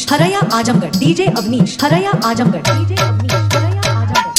हरया आजमगढ़ डीजे अवनीश हरया आजमगढ़ डीजे अवनीश हरया आजमगढ़।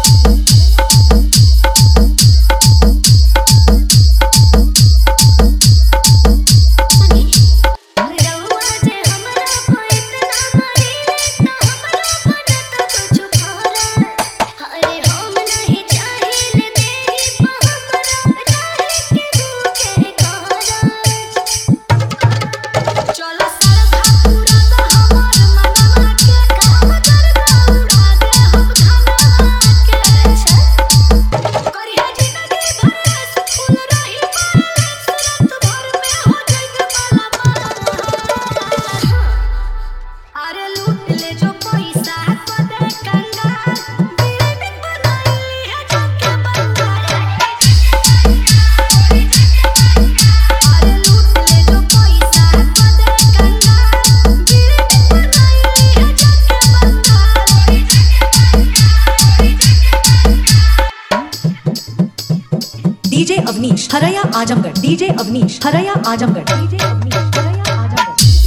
डीजे अवनीश हरया आजमगढ़ डीजे अवनीश हरया आजमगढ़ डीजे अवनीश हरया Azamgarh.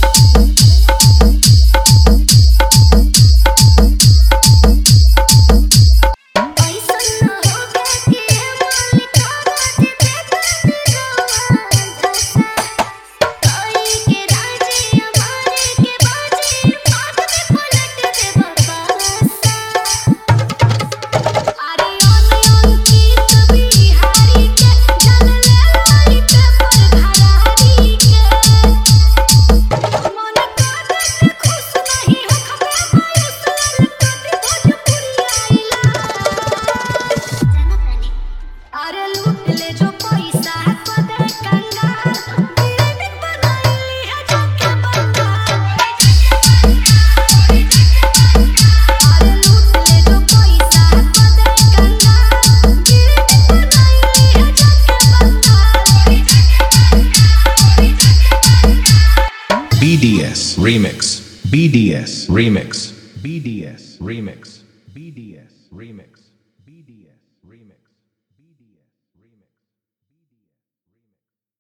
BDS Remix, BDS Remix, BDS Remix, BDS Remix, BDS Remix, BDS.